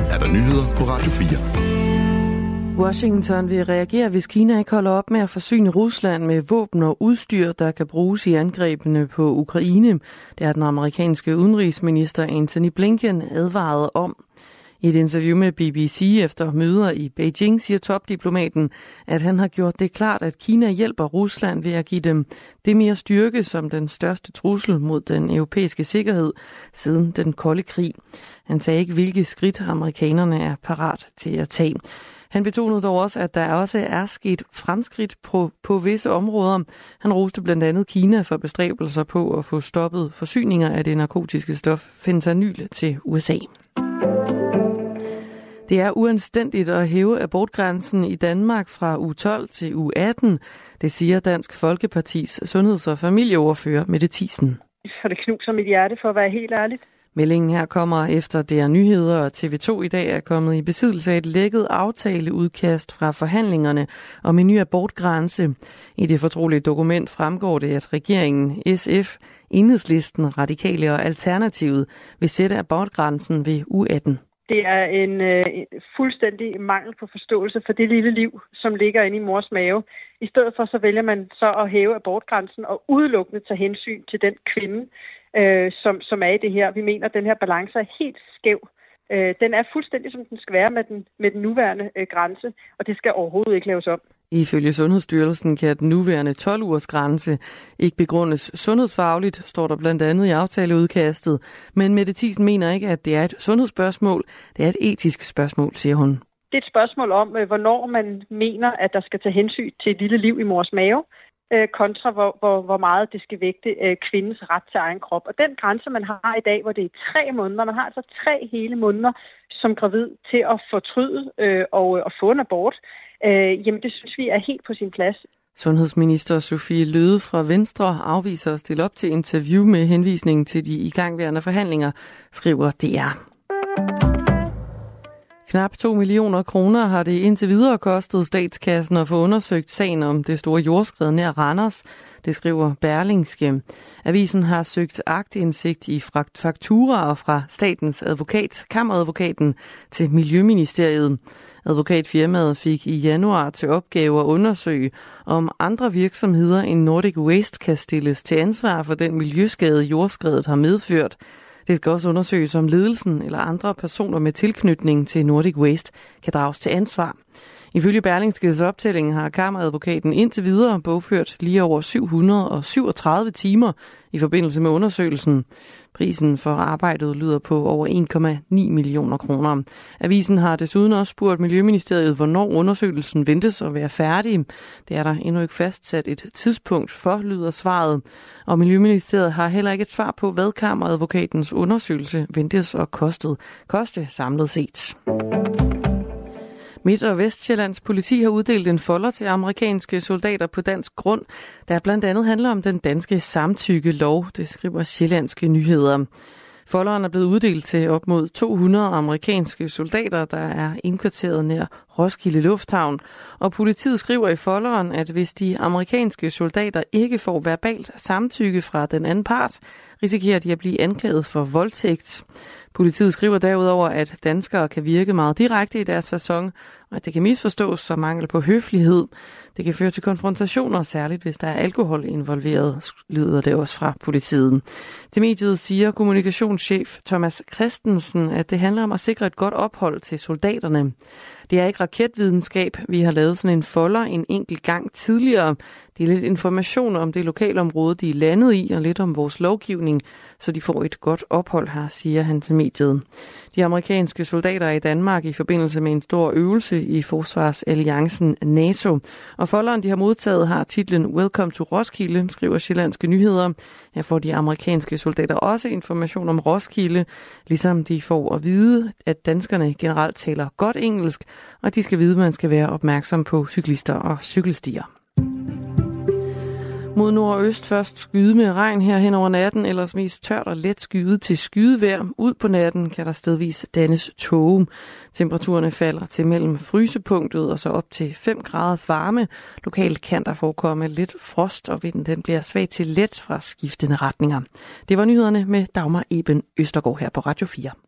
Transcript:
er der nyheder på Radio 4. Washington vil reagere, hvis Kina ikke holder op med at forsyne Rusland med våben og udstyr, der kan bruges i angrebene på Ukraine. Det er den amerikanske udenrigsminister Antony Blinken advaret om. I et interview med BBC efter møder i Beijing siger topdiplomaten, at han har gjort det klart, at Kina hjælper Rusland ved at give dem det mere styrke som den største trussel mod den europæiske sikkerhed siden den kolde krig. Han sagde ikke, hvilke skridt amerikanerne er parat til at tage. Han betonede dog også, at der også er sket fremskridt på visse områder. Han roste blandt andet Kina for bestræbelser på at få stoppet forsyninger af det narkotiske stof fentanyl til USA. Det er uanstændigt at hæve abortgrænsen i Danmark fra uge 12 til uge 18, det siger Dansk Folkepartis sundheds- og familieordfører Mette Thiesen. For det knuser mit hjerte, for at være helt ærligt. Meldingen her kommer efter DR Nyheder og TV2 i dag er kommet i besiddelse af et lækket aftaleudkast fra forhandlingerne om en ny abortgrænse. I det fortrolige dokument fremgår det, at regeringen, SF, Enhedslisten, Radikale og Alternativet vil sætte abortgrænsen ved uge 18. Det er en fuldstændig mangel på forståelse for det lille liv, som ligger inde i mors mave. I stedet for så vælger man så at hæve abortgrænsen og udelukkende tage hensyn til den kvinde, som er i det her. Vi mener, at den her balance er helt skæv. Den er fuldstændig, som den skal være med den nuværende grænse, og det skal overhovedet ikke laves om. Ifølge Sundhedsstyrelsen kan den nuværende 12-ugers grænse ikke begrundes sundhedsfagligt, står der blandt andet i aftaleudkastet. Men Mette Thiesen mener ikke, at det er et sundhedsspørgsmål. Det er et etisk spørgsmål, siger hun. Det er et spørgsmål om, hvornår man mener, at der skal tage hensyn til et lille liv i mors mave, kontra hvor meget det skal vægte kvindens ret til egen krop. Og den grænse, man har i dag, hvor det er 3 måneder, man har altså 3 hele måneder som gravid til at fortryde og få en abort, jamen det synes vi er helt på sin plads. Sundhedsminister Sophie Løhde fra Venstre afviser at stille op til interview med henvisning til de igangværende forhandlinger, skriver DR. Knap 2 millioner kroner har det indtil videre kostet statskassen at få undersøgt sagen om det store jordskred nær Randers. Det skriver Berlingske. Avisen har søgt aktindsigt i fakturaer fra statens kammeradvokaten til Miljøministeriet. Advokatfirmaet fik i januar til opgave at undersøge, om andre virksomheder end Nordic Waste kan stilles til ansvar for den miljøskade, jordskredet har medført. Det skal også undersøges, om ledelsen eller andre personer med tilknytning til Nordic Waste kan drages til ansvar. Ifølge Berlingskes optælling har kammeradvokaten indtil videre bogført lige over 737 timer i forbindelse med undersøgelsen. Prisen for arbejdet lyder på over 1,9 millioner kroner. Avisen har desuden også spurgt Miljøministeriet, hvornår undersøgelsen ventes at være færdig. Det er der endnu ikke fastsat et tidspunkt for, lyder svaret. Og Miljøministeriet har heller ikke et svar på, hvad kammeradvokatens undersøgelse ventes at koste samlet set. Midt- og Vestsjællands politi har uddelt en folder til amerikanske soldater på dansk grund, der blandt andet handler om den danske samtykkelov, det skriver Sjællandske Nyheder. Folderen er blevet uddelt til op mod 200 amerikanske soldater, der er indkvarteret nær Roskilde Lufthavn. Og politiet skriver i folderen, at hvis de amerikanske soldater ikke får verbalt samtykke fra den anden part, risikerer de at blive anklaget for voldtægt. Politiet skriver derudover, at danskere kan virke meget direkte i deres facon, og at det kan misforstås som mangel på høflighed. Det kan føre til konfrontationer, særligt hvis der er alkohol involveret, lyder det også fra politiet. Til mediet siger kommunikationschef Thomas Christensen, at det handler om at sikre et godt ophold til soldaterne. Det er ikke raketvidenskab. Vi har lavet sådan en folder en enkelt gang tidligere. Det er lidt information om det lokalområde, de er landet i, og lidt om vores lovgivning, så de får et godt ophold her, siger han til mediet. De amerikanske soldater er i Danmark i forbindelse med en stor øvelse i forsvarsalliancen NATO. Og folderen, de har modtaget, har titlen Welcome to Roskilde, skriver Sjællandske Nyheder. Her får de amerikanske soldater også information om Roskilde, ligesom de får at vide, at danskerne generelt taler godt engelsk, og de skal vide, at man skal være opmærksom på cyklister og cykelstier. Mod nord og øst først skyde med regn her hen over natten, ellers mest tørt og let skyet til skydevejr. Ud på natten kan der stedvis dannes tåge. Temperaturerne falder til mellem frysepunktet og så op til 5 graders varme. Lokalt kan der forekomme lidt frost, og vinden den bliver svag til let fra skiftende retninger. Det var nyhederne med Dagmar Eben Østergaard her på Radio 4.